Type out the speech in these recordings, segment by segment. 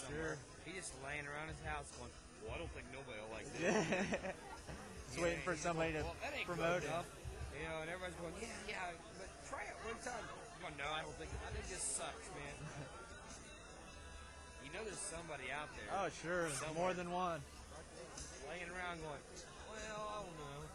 somewhere. Sure. He's just laying around his house going, well, I don't think nobody will like this. Just waiting for somebody to that ain't promote good it. enough. You know, and everybody's going, yeah, but try it one time. I'm going, no, I think this sucks, man. You know there's somebody out there. Oh, sure. More than one. Laying around going, well, I don't know.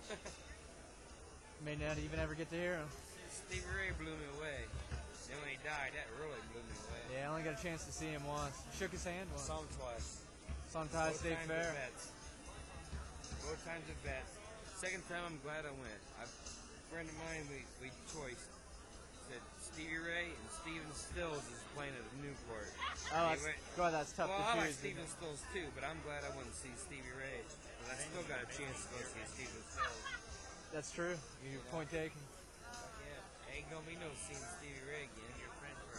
May not even ever get to hear him. Stevie Ray blew me away. Then when he died, that really blew me away. Yeah, I only got a chance to see him once. Shook his hand once. Saw him twice. Saw him Thai State Fair. Both times at Vets. Second time, I'm glad I went. A friend of mine, we choiced. Said Stevie Ray and Stephen Stills is playing at Newport. Oh, that's tough well, to I like choose. Stephen Stills too, but I'm glad I went to see Stevie Ray. Because I still got a chance to go see Stephen Stills. That's true. Your point taken. Yeah, ain't gonna be no seeing Stevie Ray again. Your friends were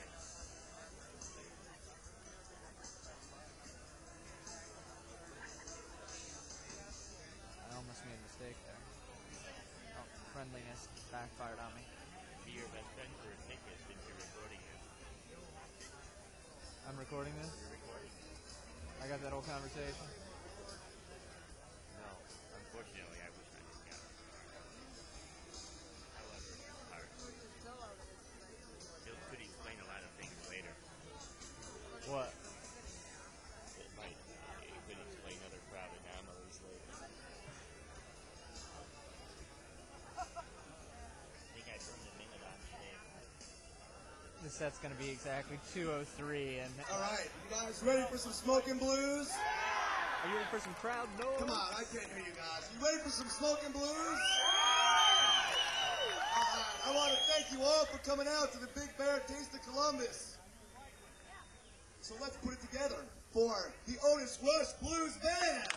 I almost made a mistake there. Oh, friendliness backfired on me. Be your best friend for a ticket since you're recording it. I'm recording this? You're recording. I got that whole conversation? No, unfortunately, I wish I didn't get it. However, Bill could explain a lot of things later. What? It might. It could explain other crowd anomalies later. I think I turned the minute on today. The set's going to be exactly 2:03, and all right, you guys ready for some smoking blues? Are you ready for some crowd noise? Come on, I can't hear you guys. You ready for some smoking blues? All right, I want to thank you all for coming out to the Big Bear Taste of Columbus. So let's put it together for the Otis Rush Blues Band.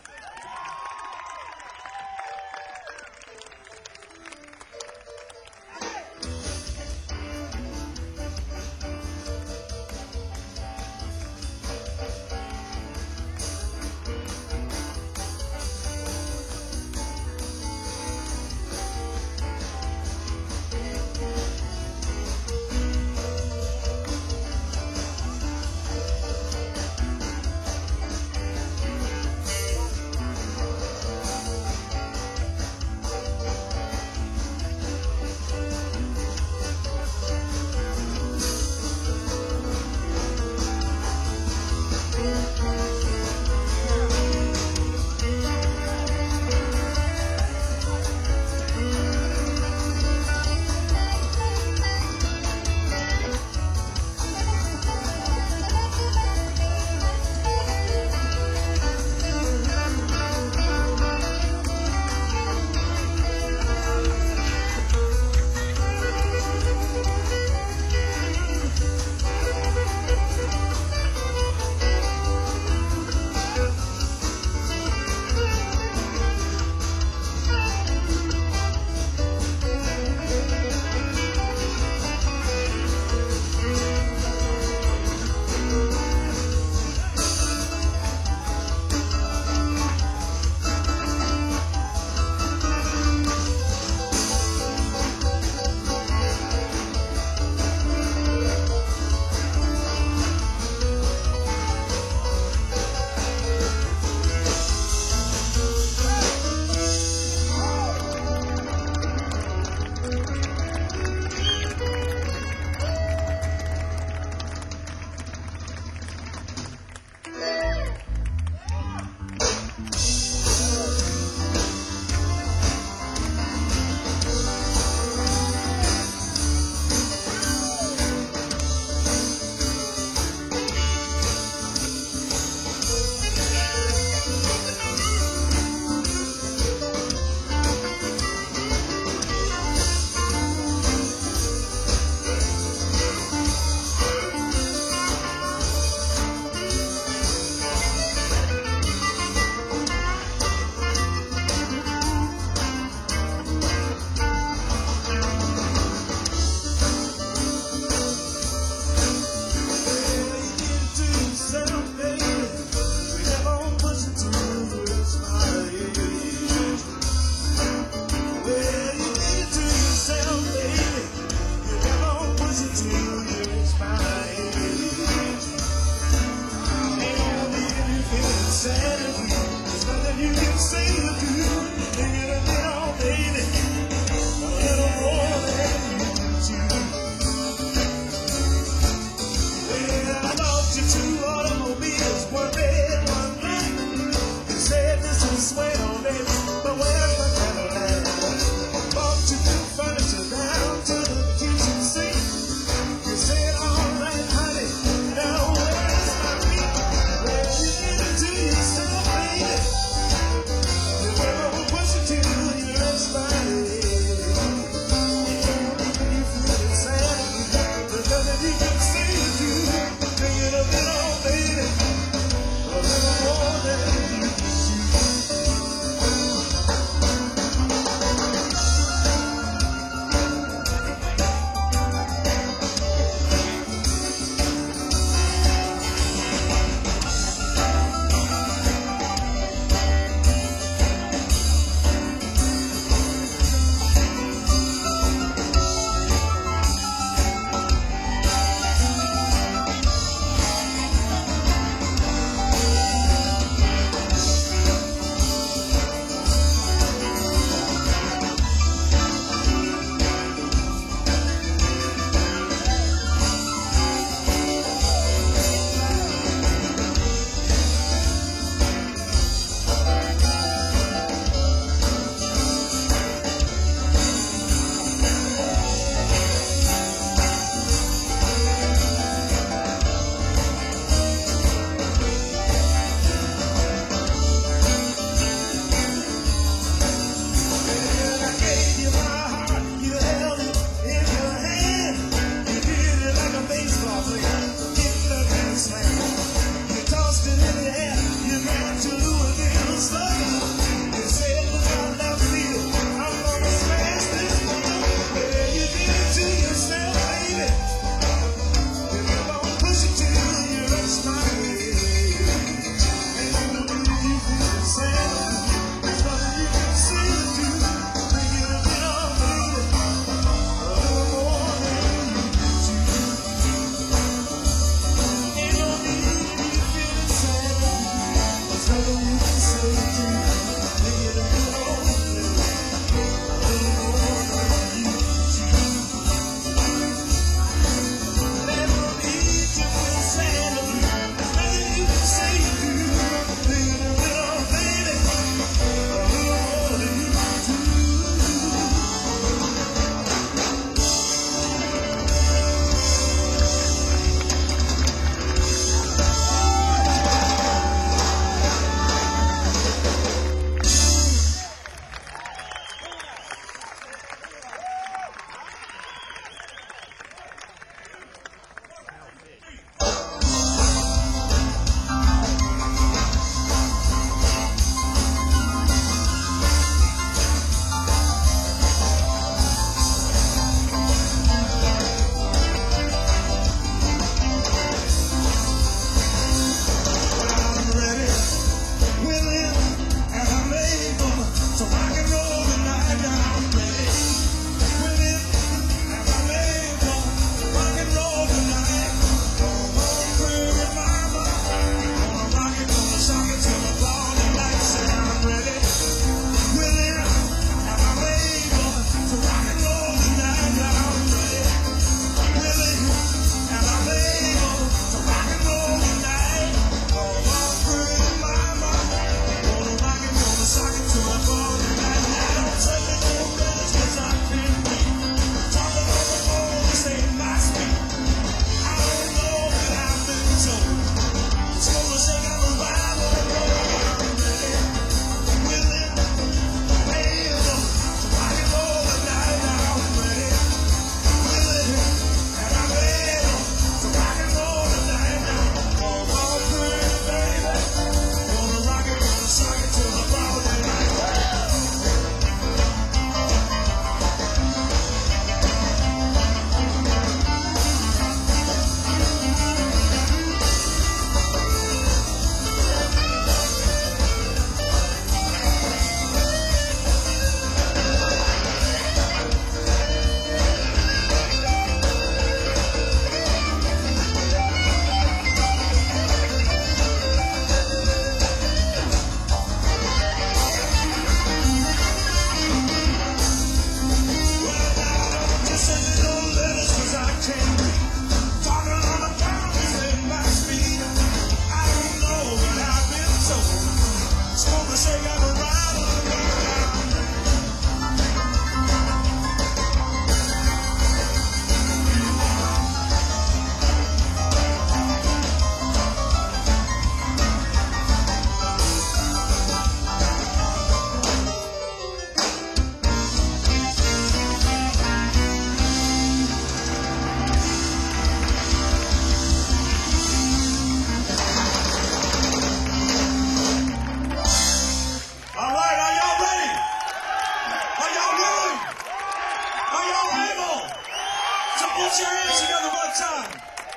Are y'all willing? Are y'all able? So put your hands together one time.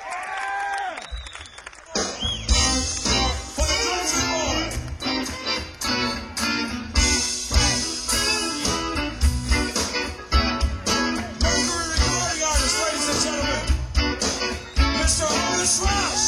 For the country boy. Mercury recording artist, ladies and gentlemen. Mr. Otis Rush.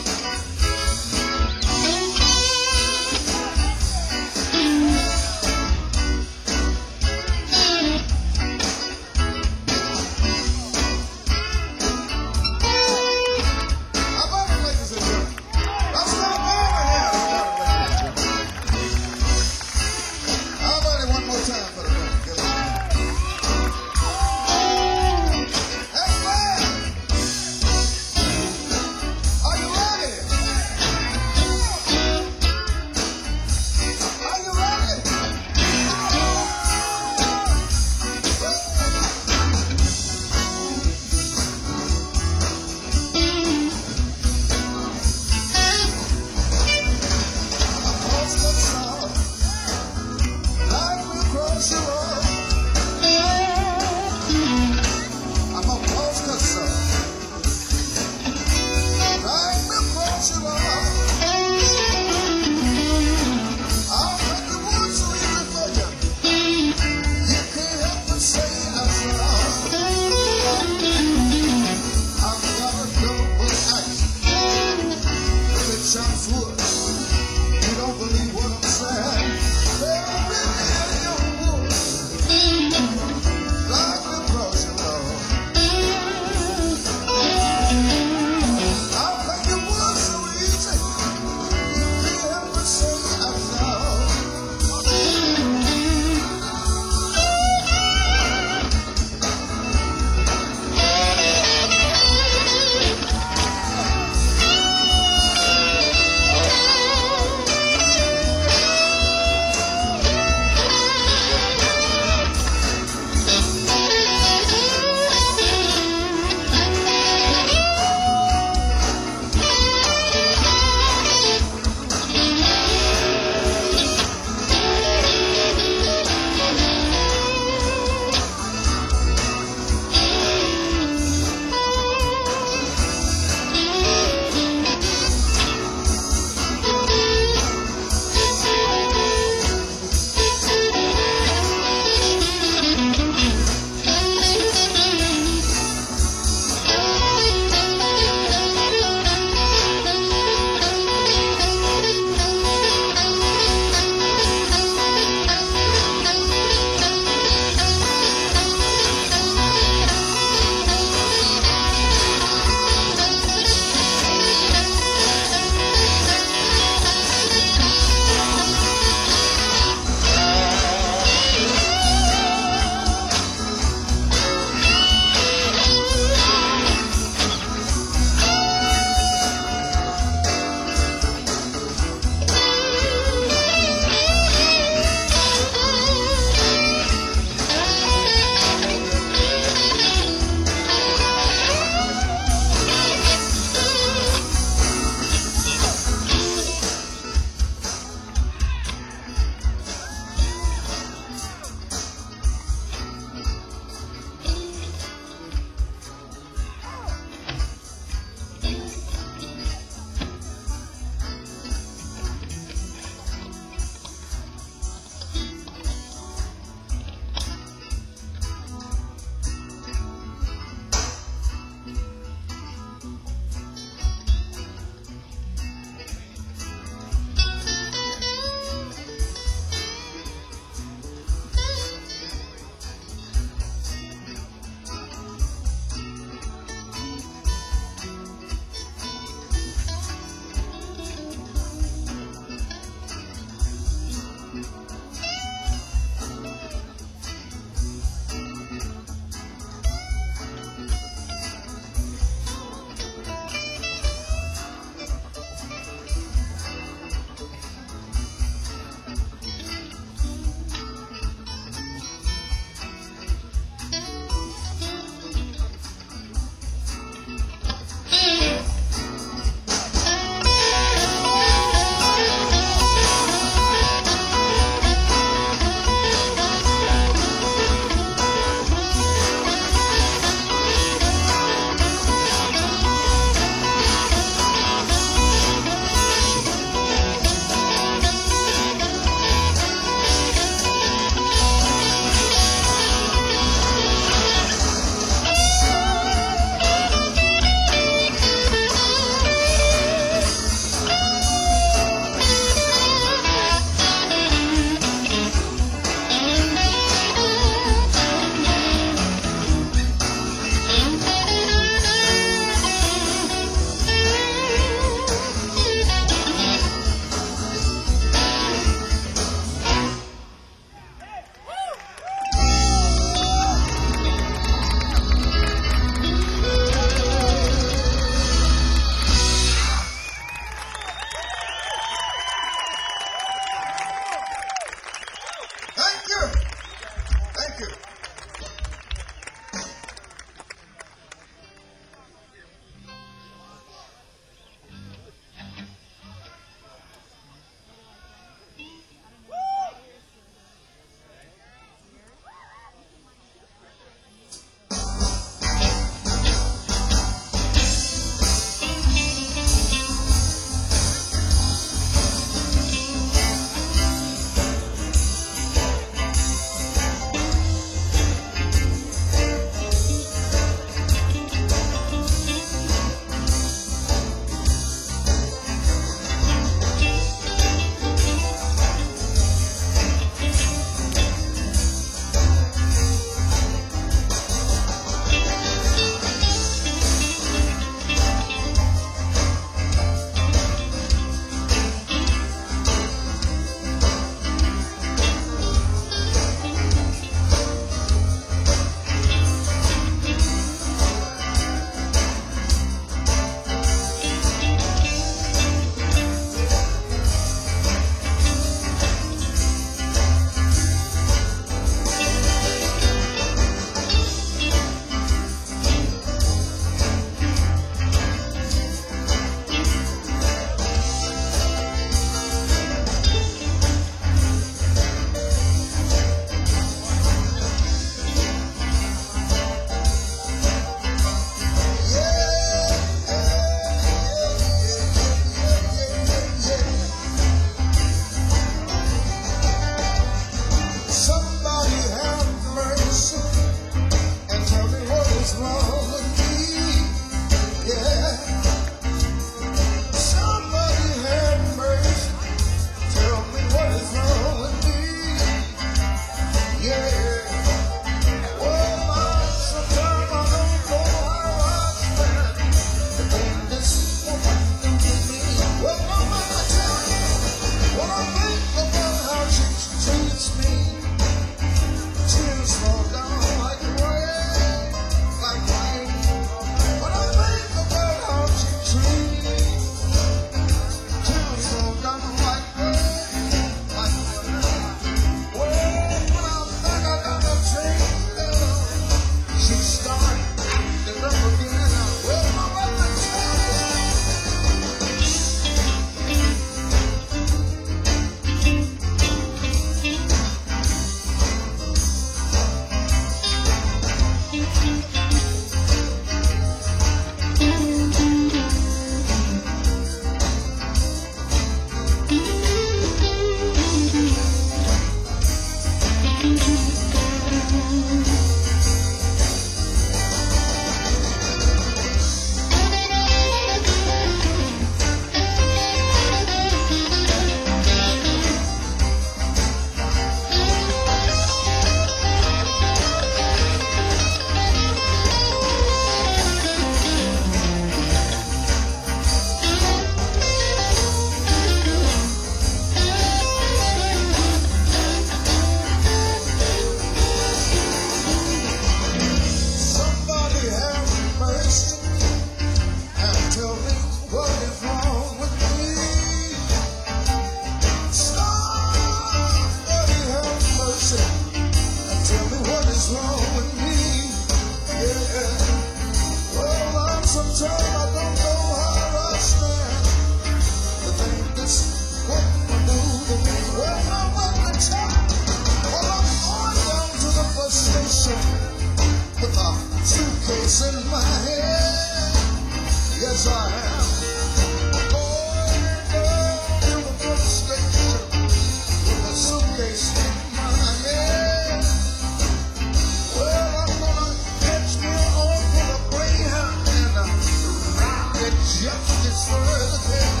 as I am. Going down to the station with a suitcase in my hand. Well, I'm gonna catch me off with a Greyhound and ride it just as far as I can.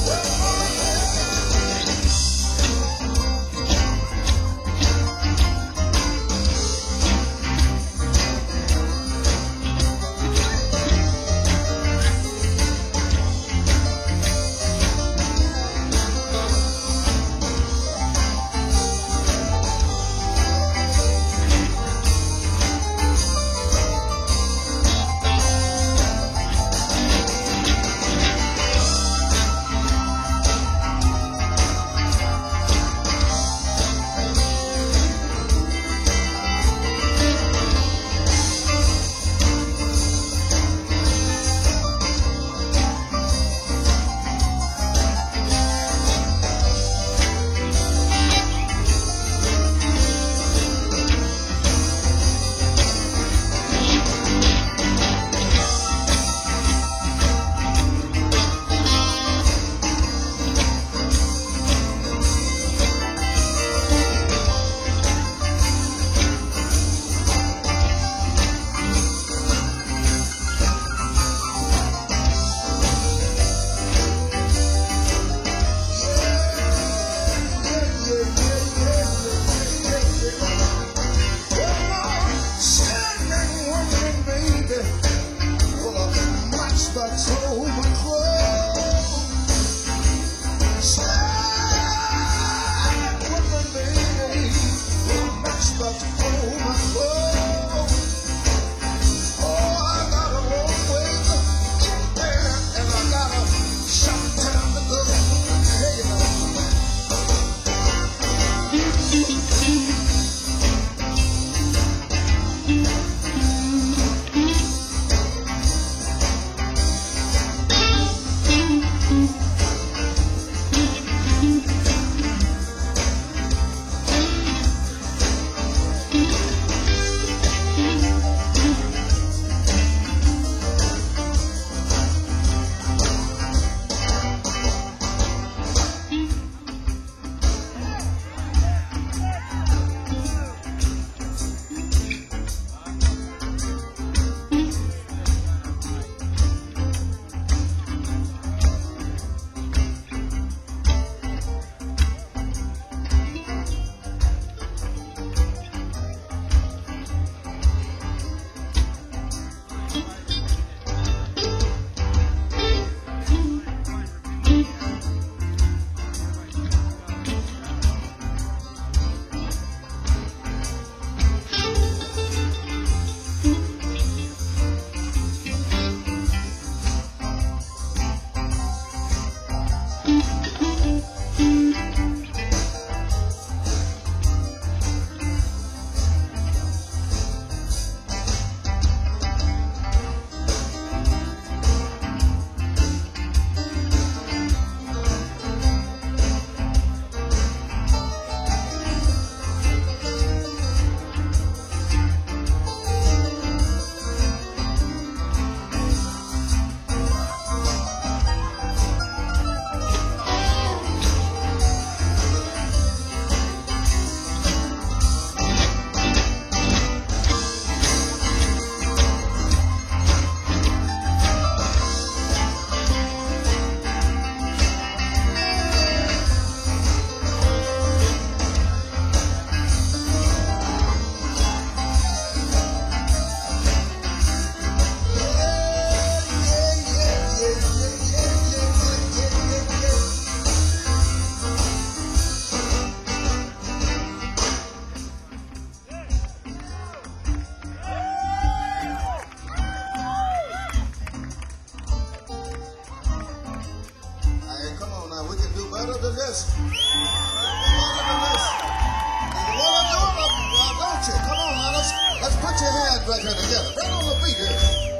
right here together. Right on the beat here.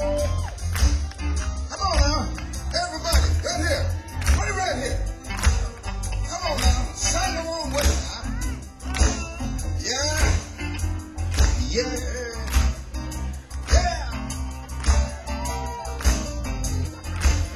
Come on now. Everybody, right here. Put it right here. Come on now. Sing along with it now. Yeah. Yeah. Yeah.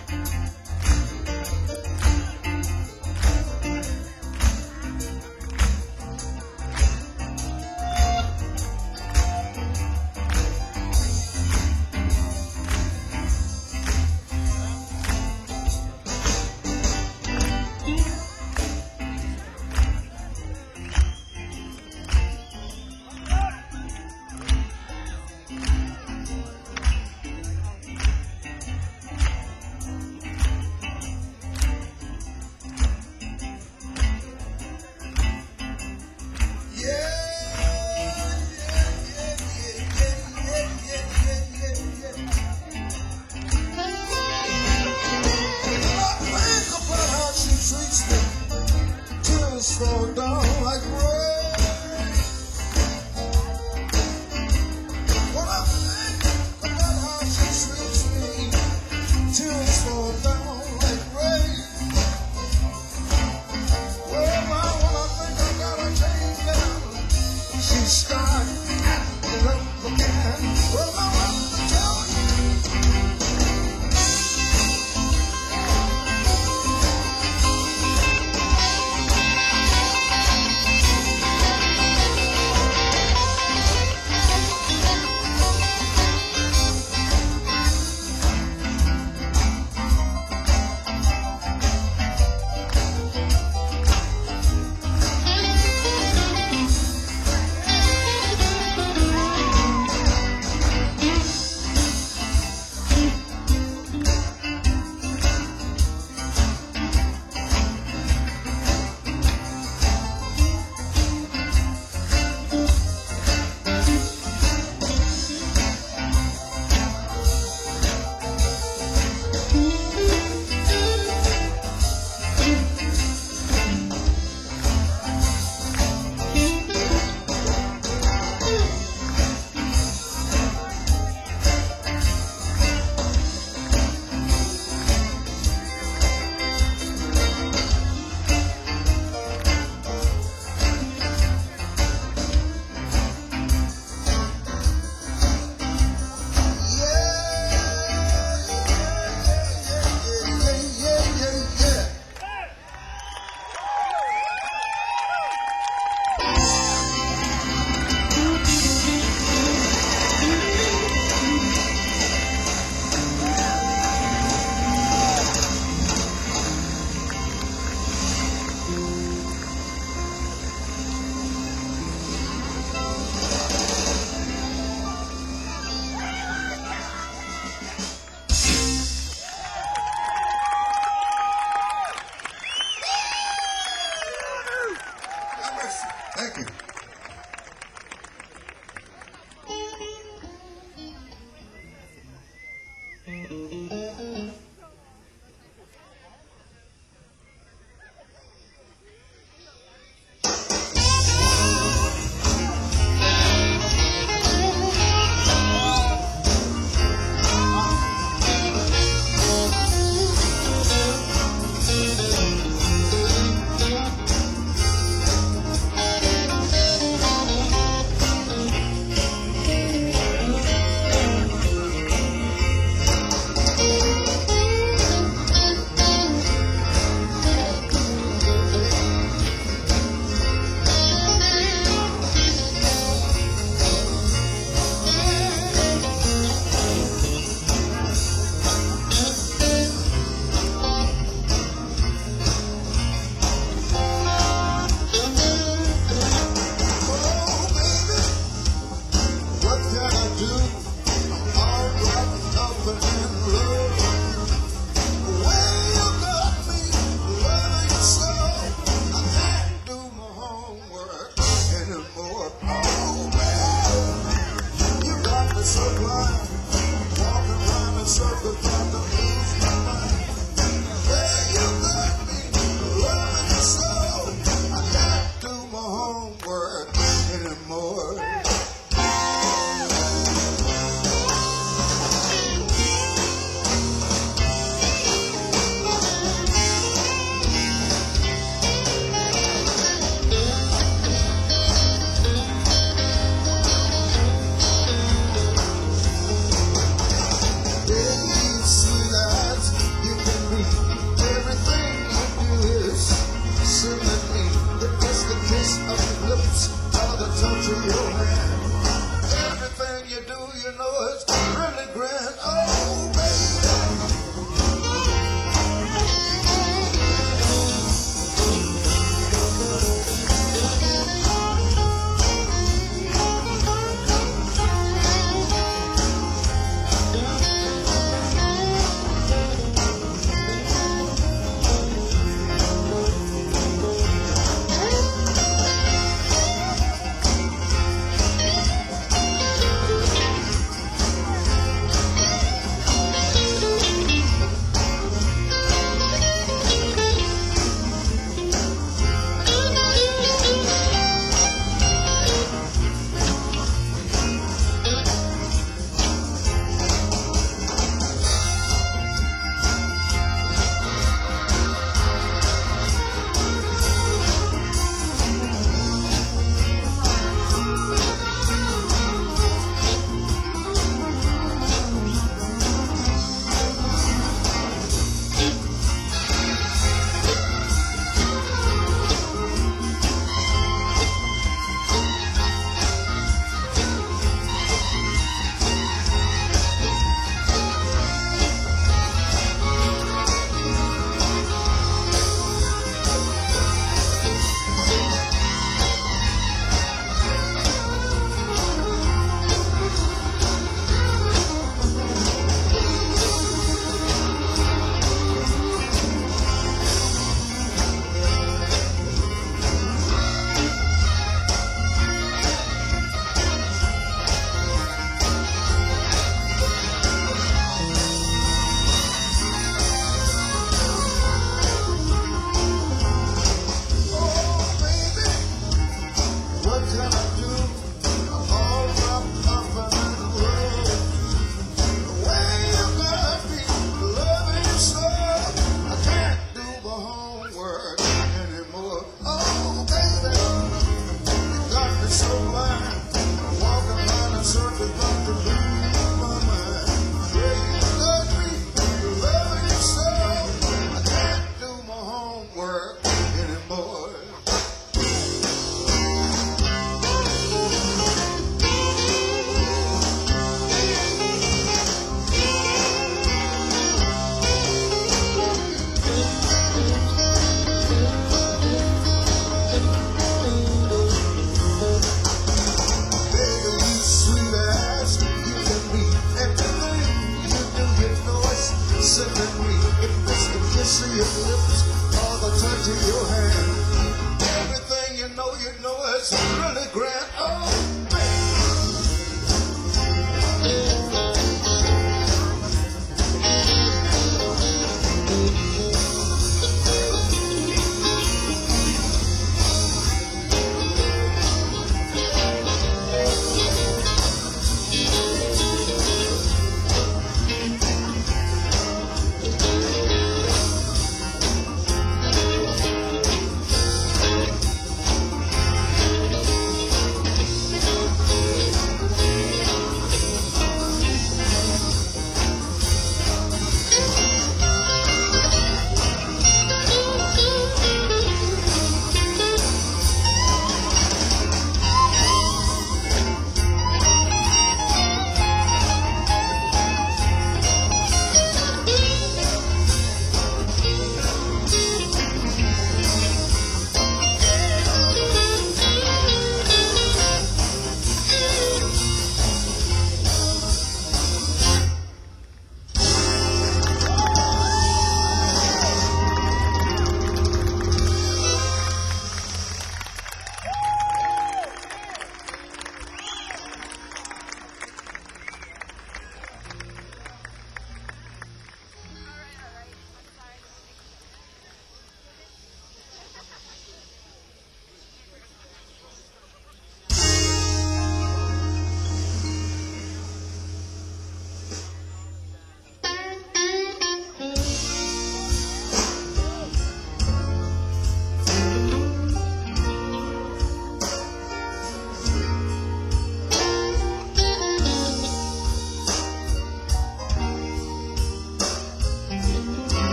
really grand. Oh, baby.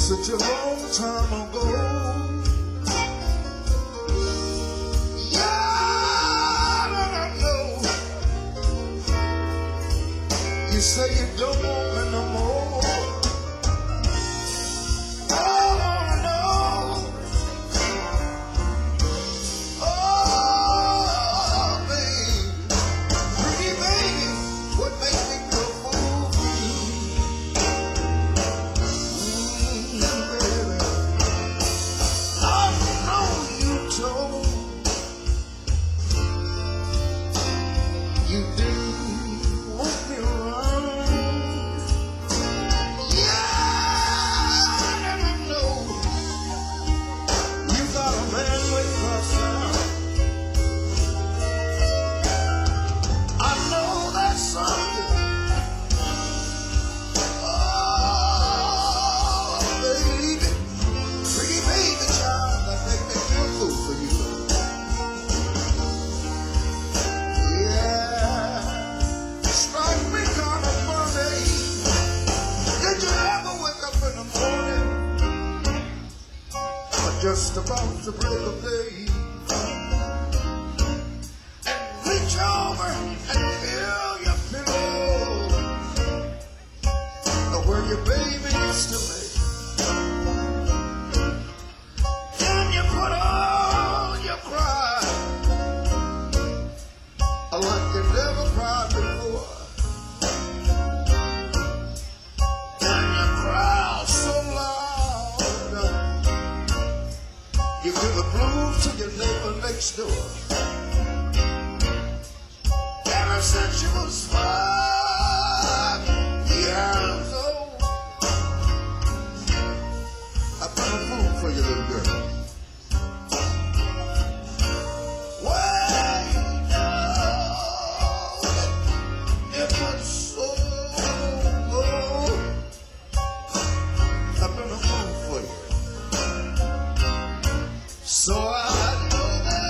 such a long time ago. Yeah, I know. You say you don't want me no more. Oh, no. Oh, baby. Pretty baby, what made me go fool for you? Baby. I know you told you didn't want me around. Yeah, and I know you got a man with us now. I know that's something. Oh, baby, pretty baby child, that make me feel fool for you. Yeah, strike me kind of funny. Did you ever wake up in the morning, or just about to break of day, reach over and feel your pillow, or where your baby used to lay? Can you put on your cry like you never cried before? Can you cry so loud you give the blues to your neighbor next door? Ever since you was 5 years old, I've been a fool for you, little girl. Well, you know it was so low. I've been a fool for you. So I know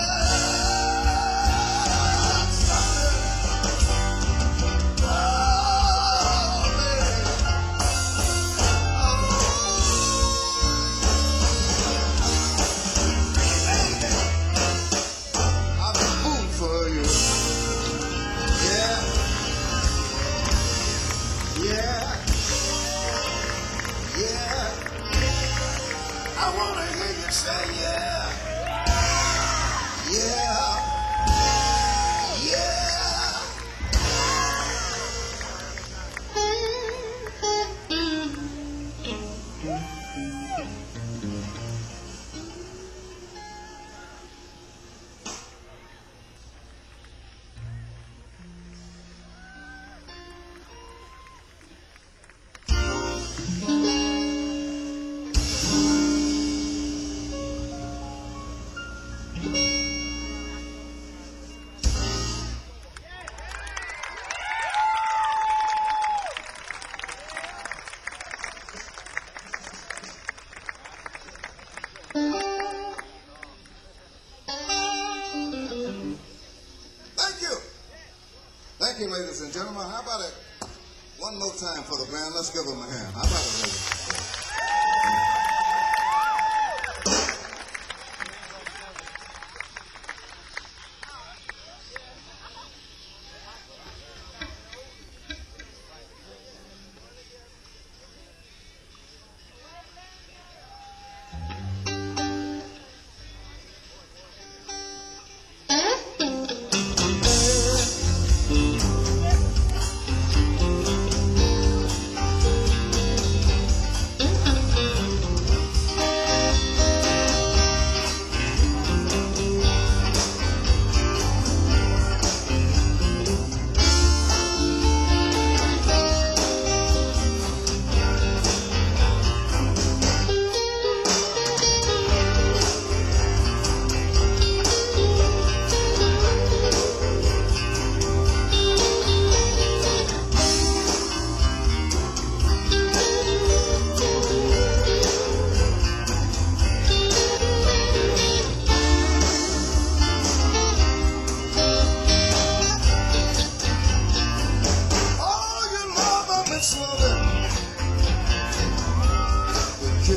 that's something. Oh, man. I'm a fool for you. Yeah. Yeah. Yeah. I want to hear you say yeah. Yeah. Yeah. Thank you. Thank you, ladies and gentlemen. How about it one more time for the band? Let's give them a hand. How about it, ladies?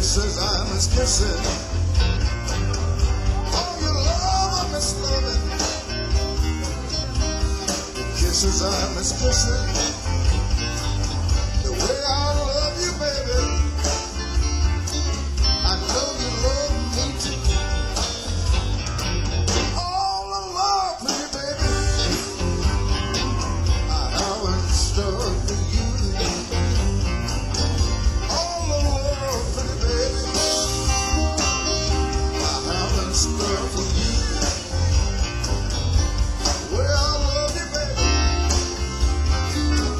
kisses I miss kissing. All your love I miss loving. The kisses I miss kissing. The way I love you, baby. I know you love me too. All alone, pretty baby. I haven't stood for you. All alone, pretty baby. I haven't stood for you. The way I love you, baby.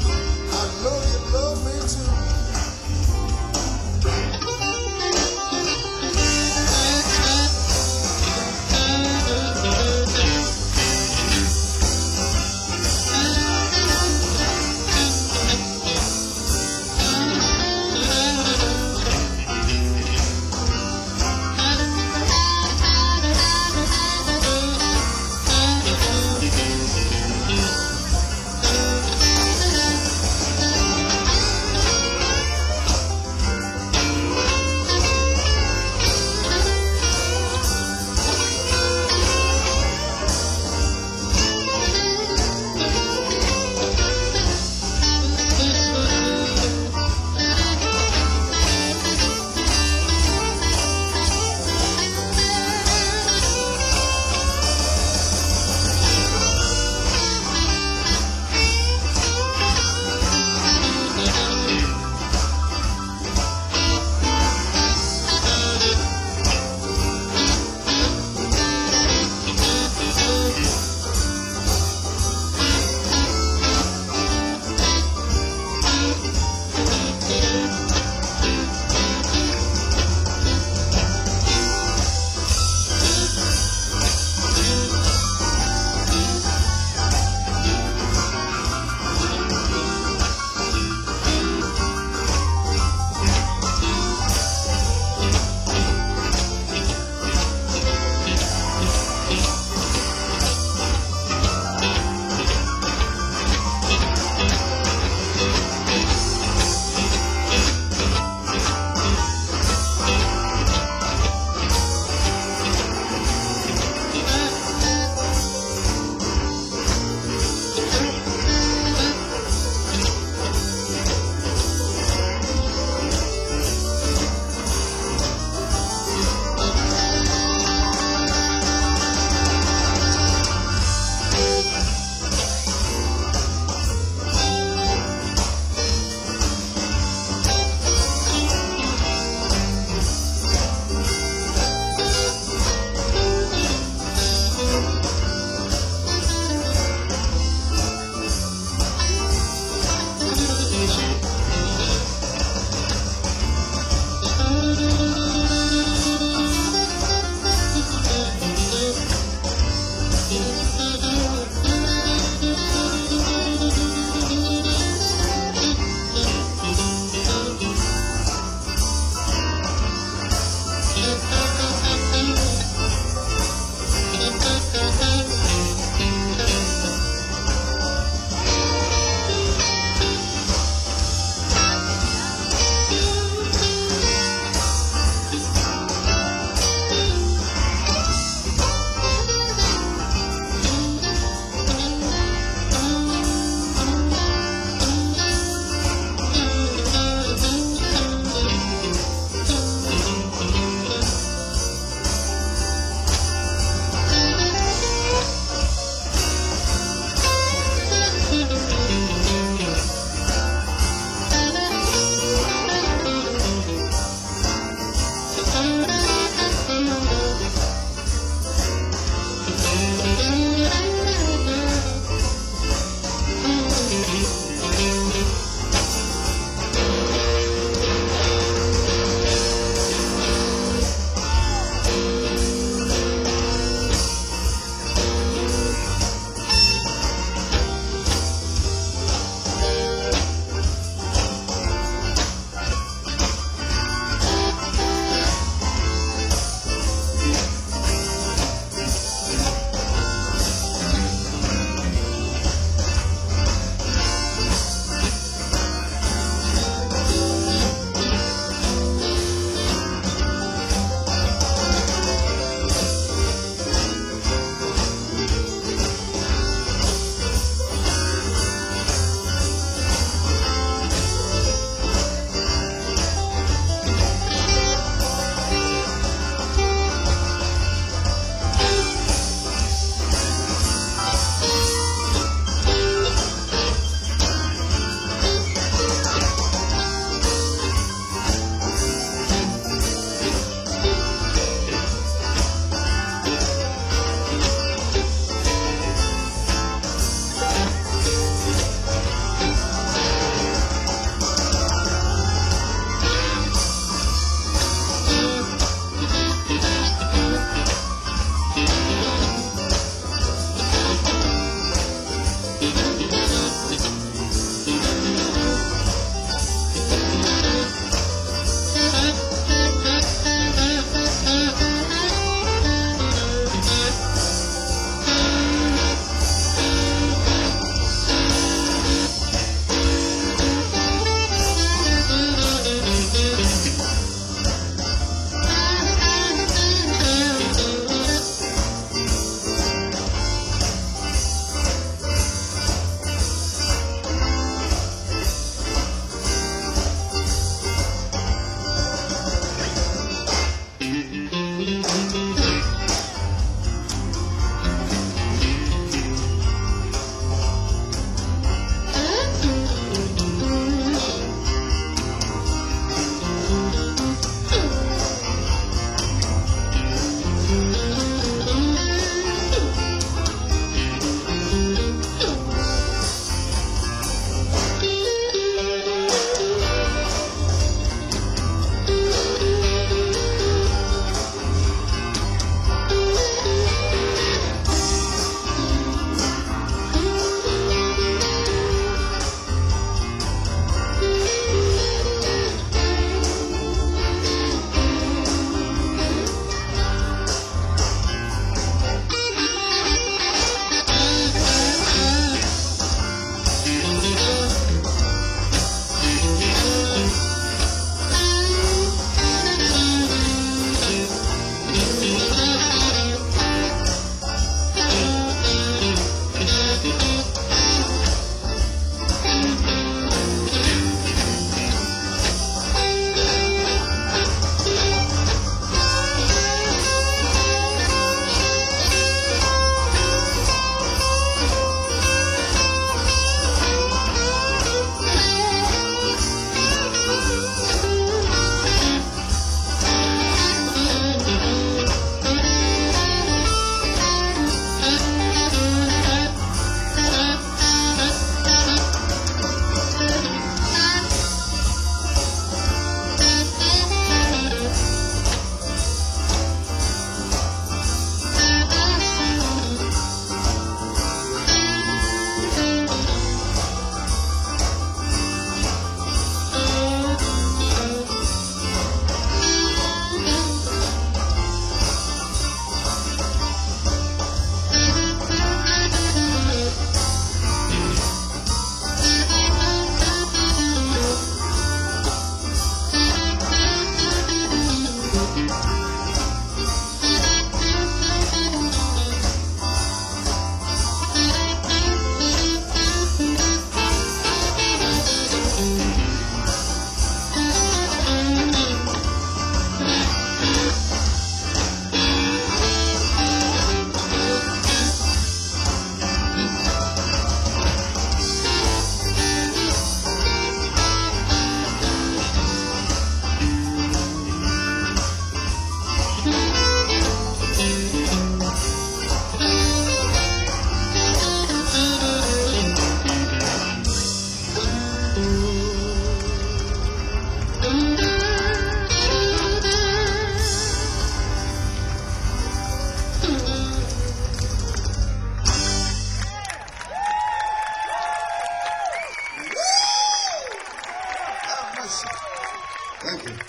guys. Thank you.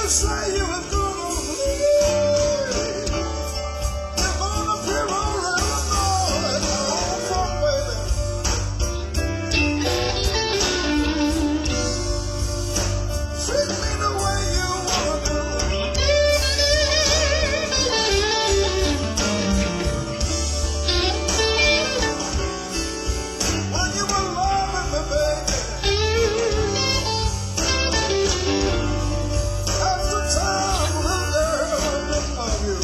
you say you were gonna leave, you're gonna be rolling Illinois, home from baby. Treat me the way you wanna do. When you were loving me, baby, that's the time when girl of you.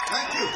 Thank you.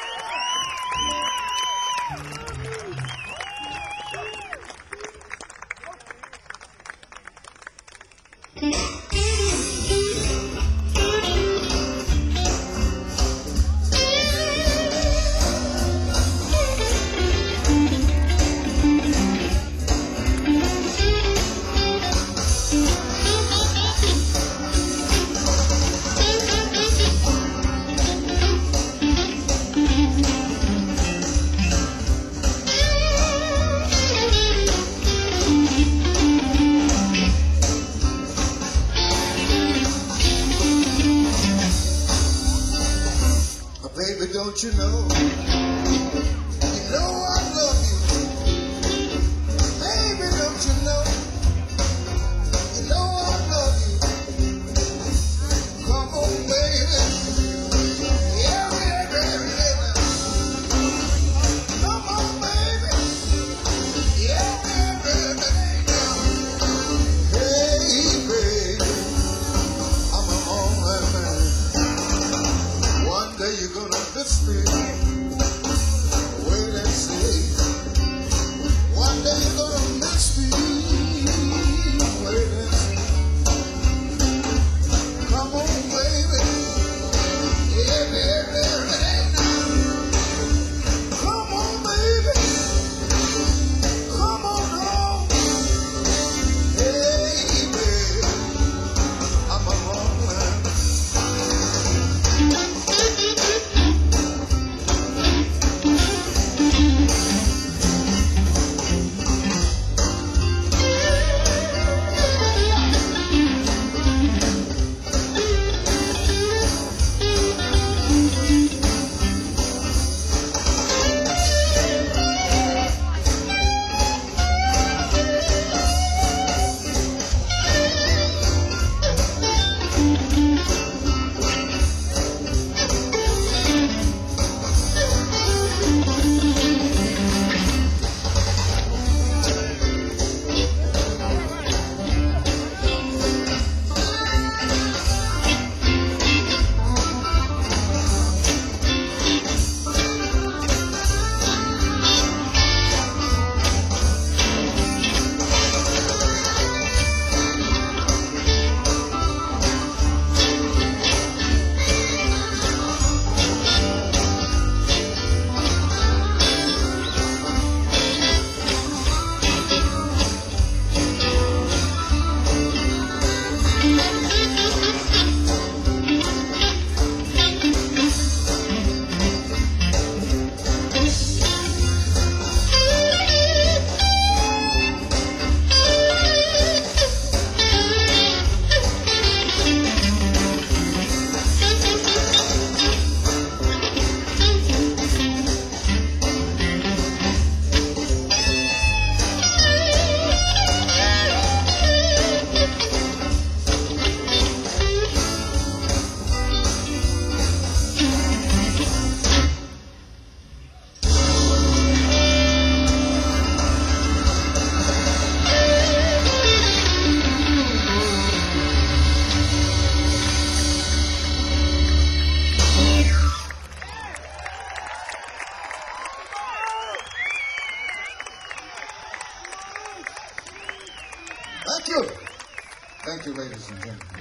Baby, don't you know? You know I love you. Baby, don't you know? You know I love you. Come on, baby. Yeah, baby. Come on, baby. Yeah, baby. Hey, baby. I'm a all-man man. One day you're gonna miss me. Wait and see. One day you're gonna miss me. Wait and see. Come on, baby. Yeah, baby. Come on, baby. Come on home. Hey, baby. I'm a wrong man. Thank you. Thank you, ladies and gentlemen.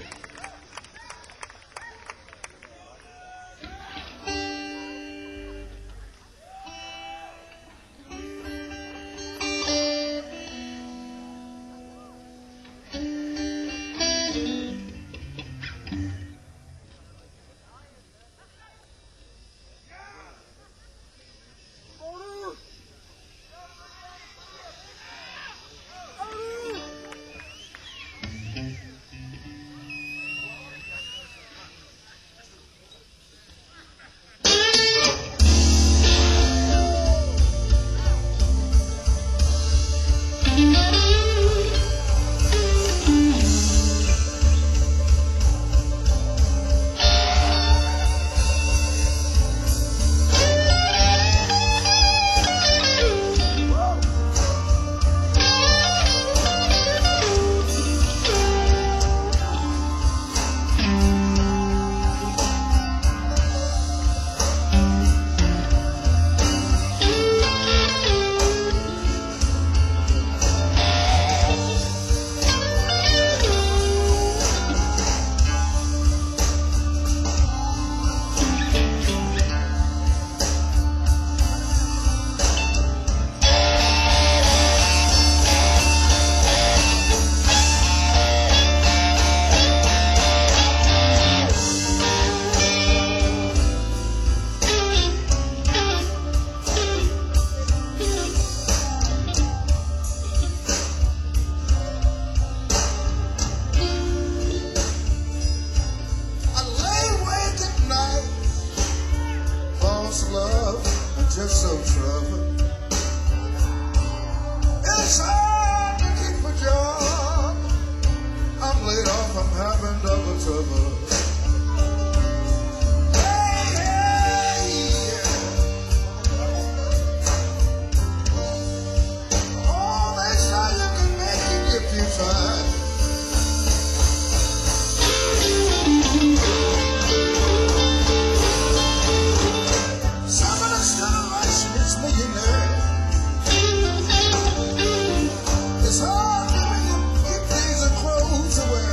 lost love, just so troubled. It's hard to keep a job. I'm laid off, I'm having double trouble. Hey, hey, yeah. Oh, they say you can make it if you try. Some of this generation is millionaire. It's hard to keep things and clothes to wear.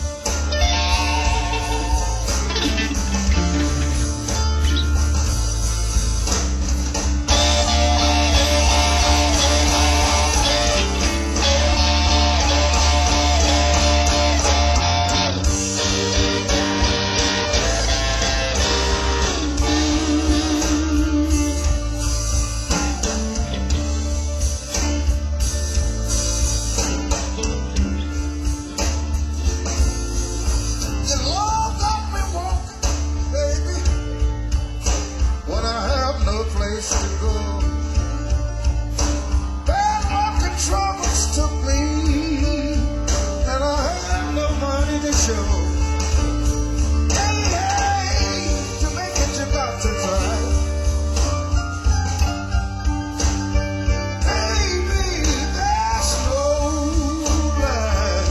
The Lord got me walking, baby, when I have no place to go. Bad walking troubles took me, and I have no money to show. Hey, hey, to make it you got to try. Baby, there's no lie.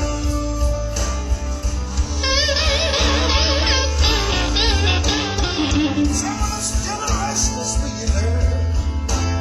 Some of this generation is millionaire.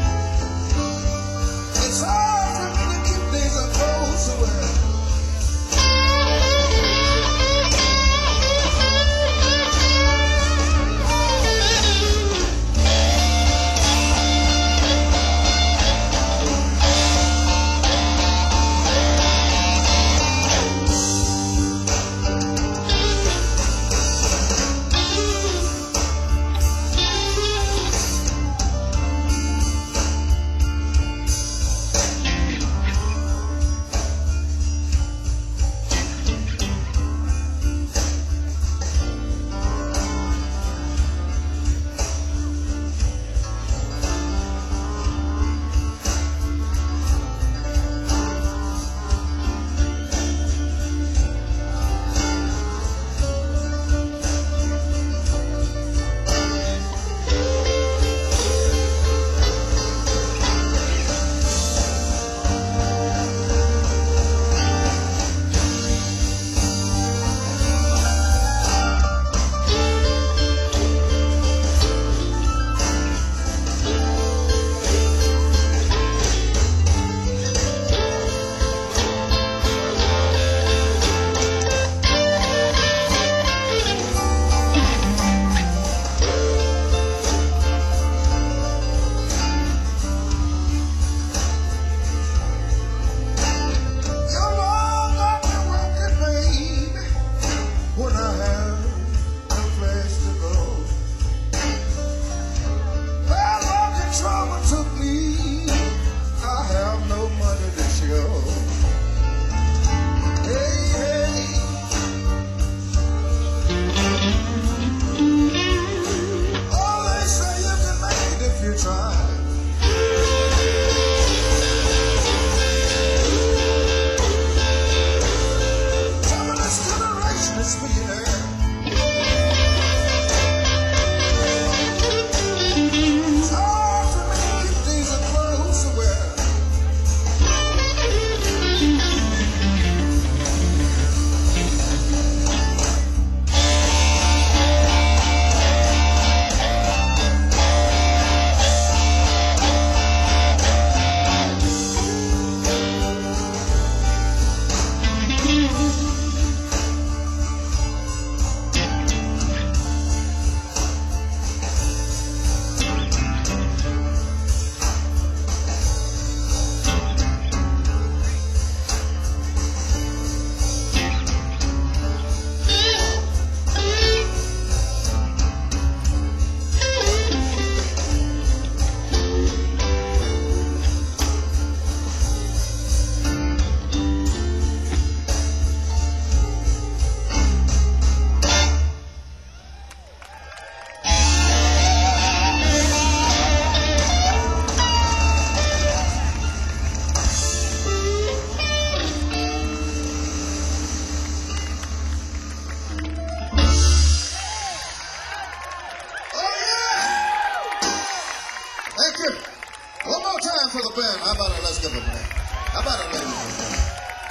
you. One more time for the band. How about it? Let's give them a hand. How about it, ladies and gentlemen?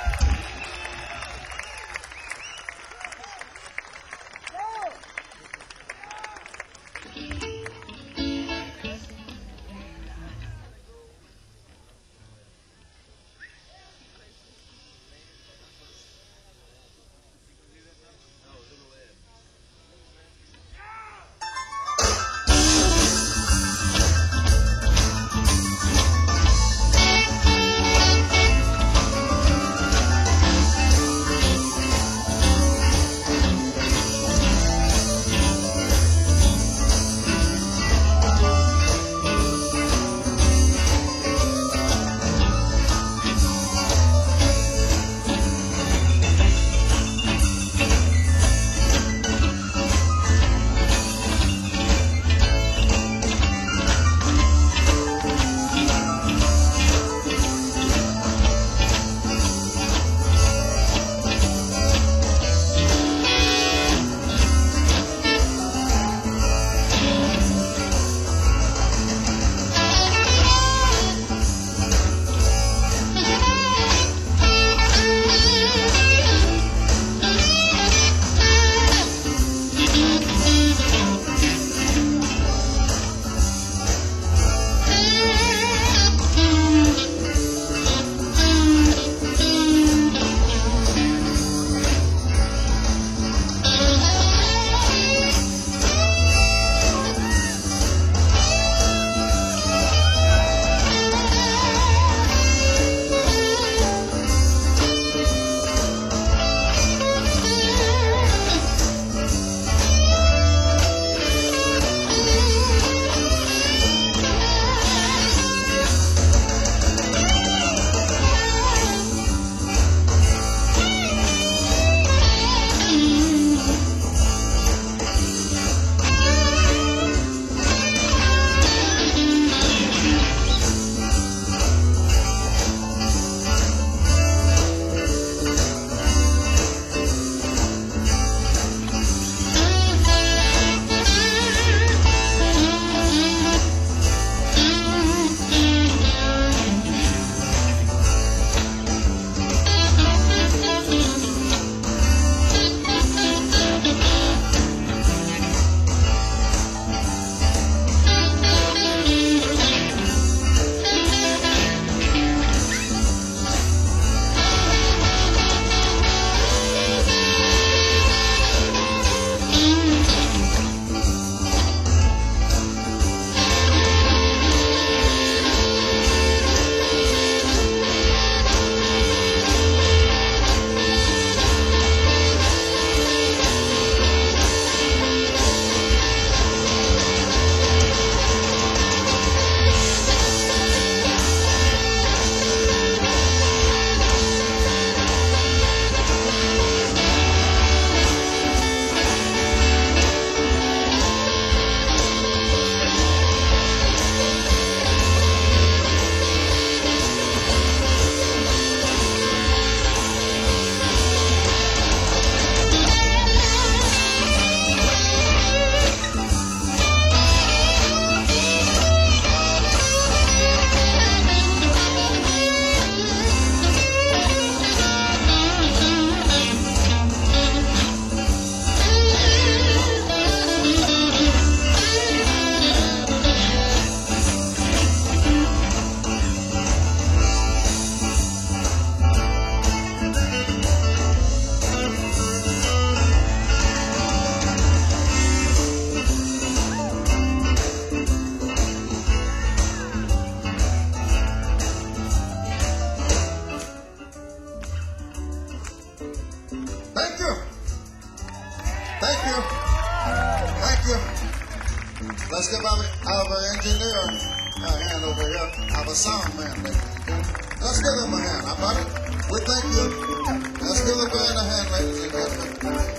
Let's give our engineer a hand over here, our sound man. Let's give him a hand. How about it? We thank you. Let's give the band a hand, ladies and gentlemen.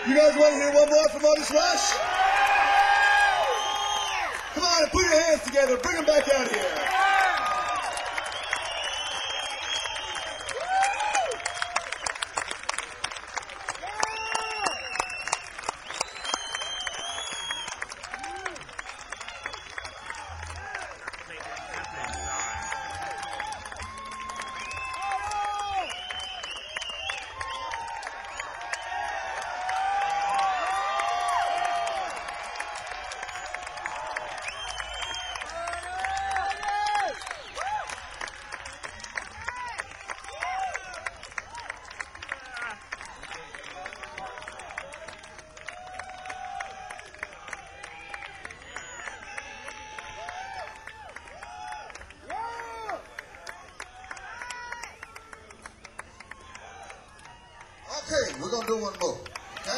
You guys want to hear one more from Otis Rush? Come on, put your hands together. Bring them back out here. Okay, we're going to do one more, okay?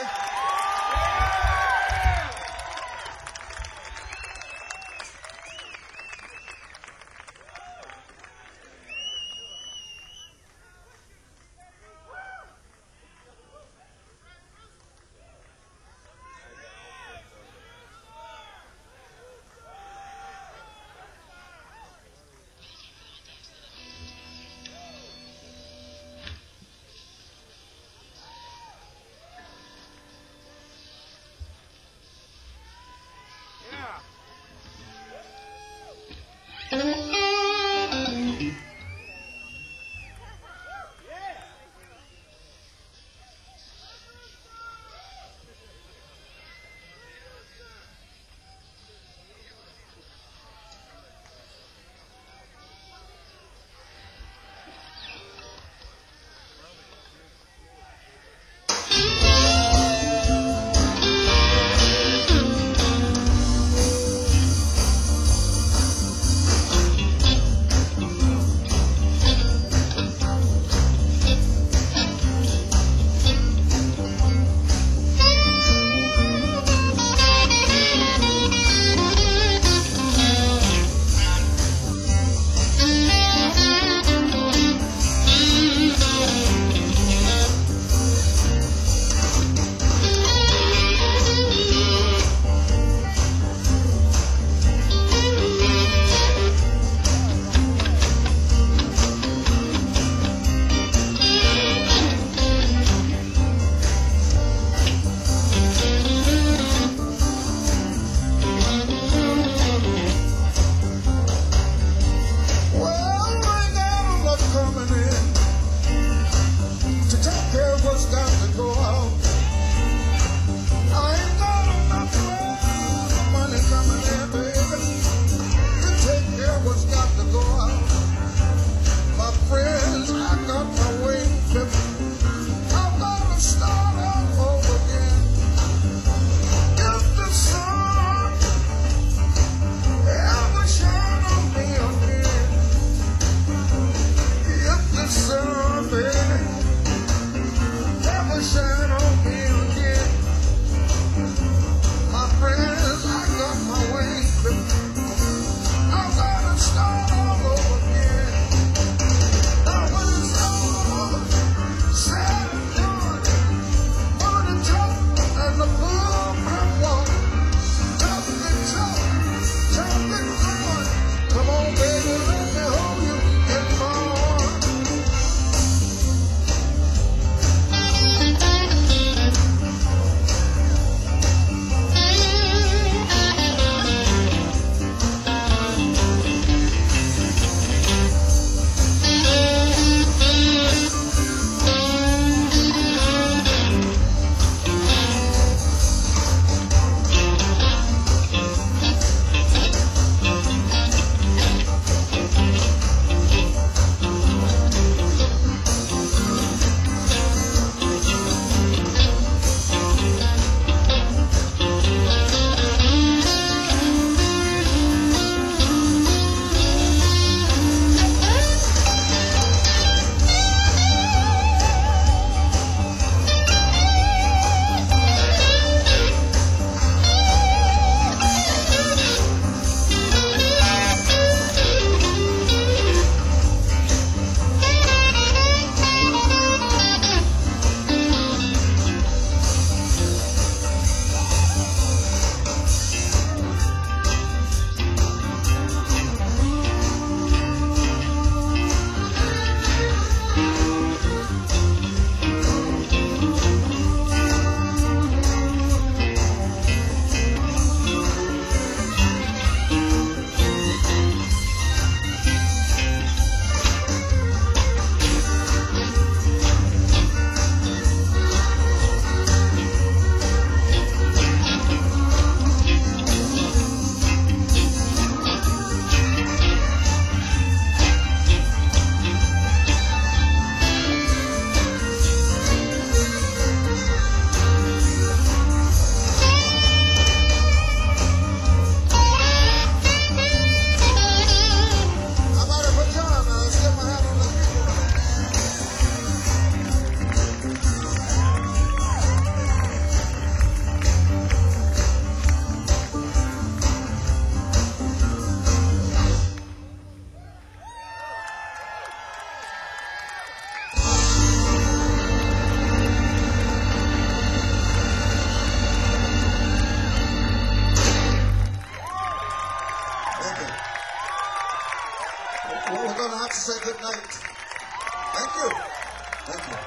Well, we're going to have to say good night. Thank you. Thank you.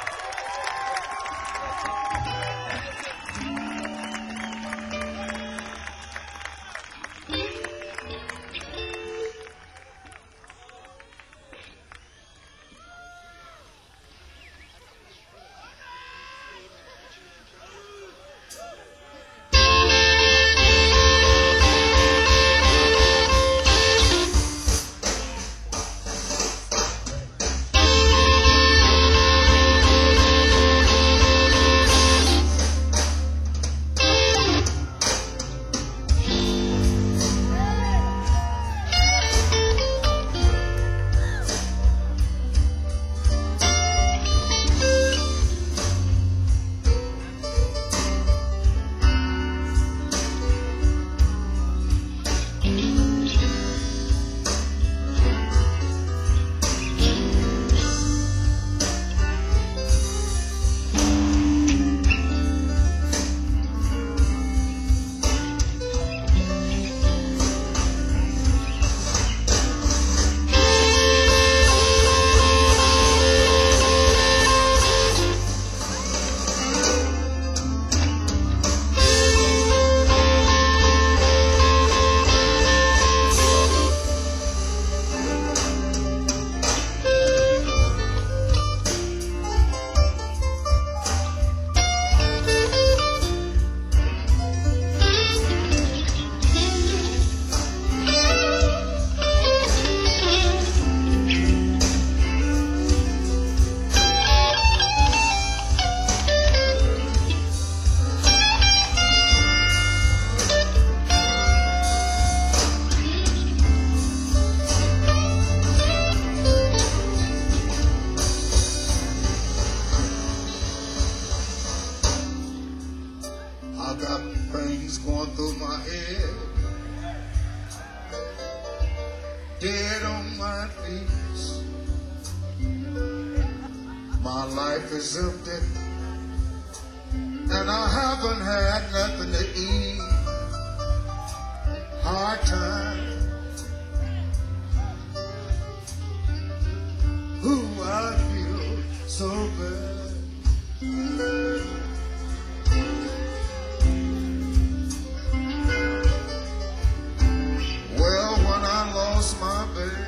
I got things going through my head, dead on my feet. My life is empty, and I haven't had nothing to eat. Hard time. Ooh, I feel so bad. Well, when I lost my baby,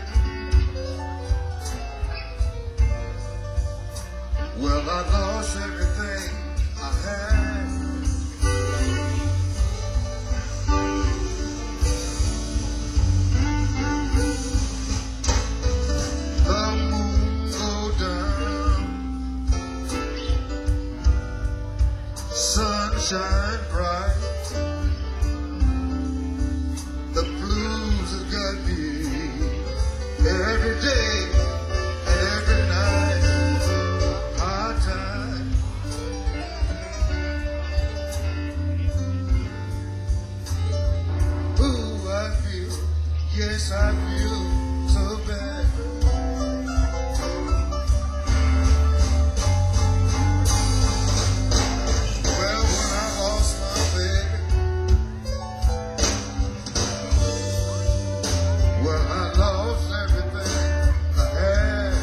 well, I lost everything I had. The moon go down, sunshine bright. The blues have got me every day, every night. Hard time. Ooh, I feel, yes, I feel so bad. Well, when I lost my baby, well, I lost everything I had.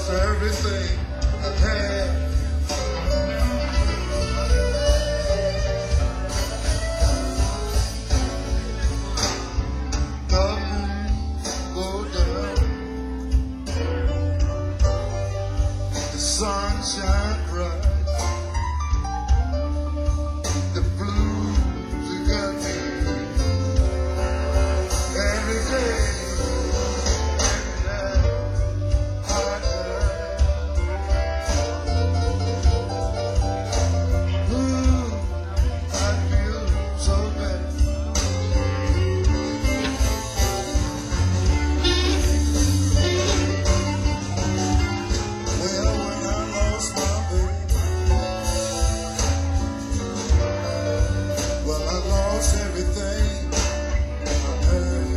lost everything I had. The moon go down, the sun shine bright. The blues got me every day, every night I die. Ooh, I feel so bad. Well, when I lost my baby, well, I lost everything I had.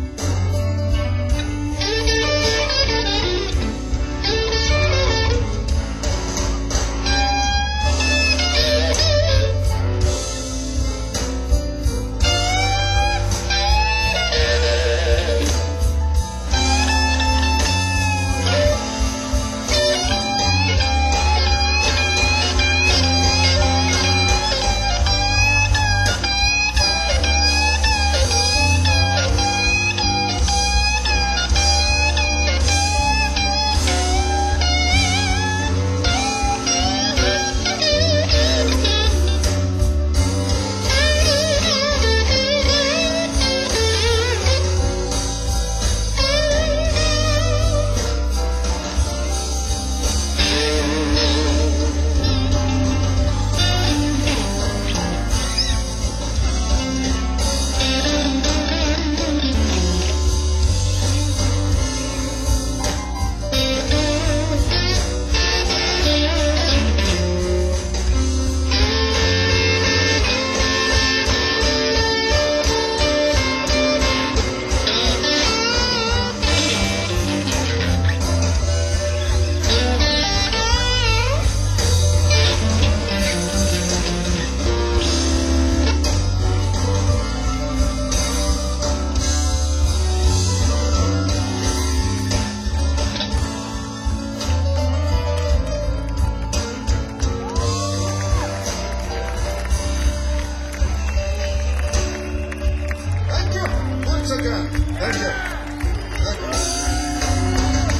Thank you. Once again. Thank you. Thank you.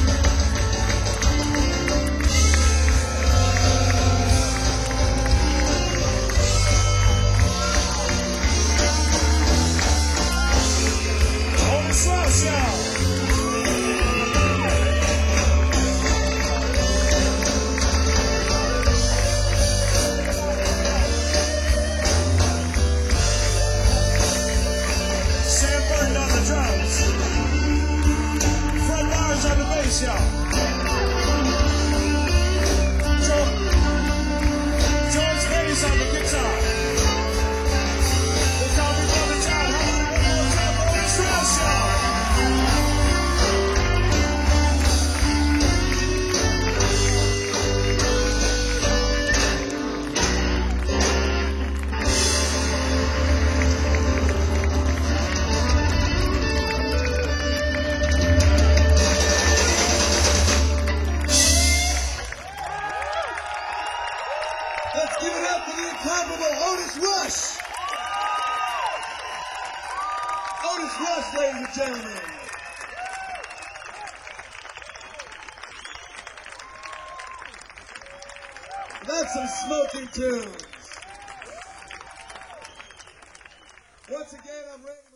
Otis Rush, y'all. Sam Burton on the drums. Fred Barnes on the bass, y'all. George Hayes on the guitar. We'll call me Brother John. How about Otis Rush, y'all? Let's give it up for the incomparable Otis Rush. Otis Rush, ladies and gentlemen. That's some smoking tunes. Once again, I'm ready to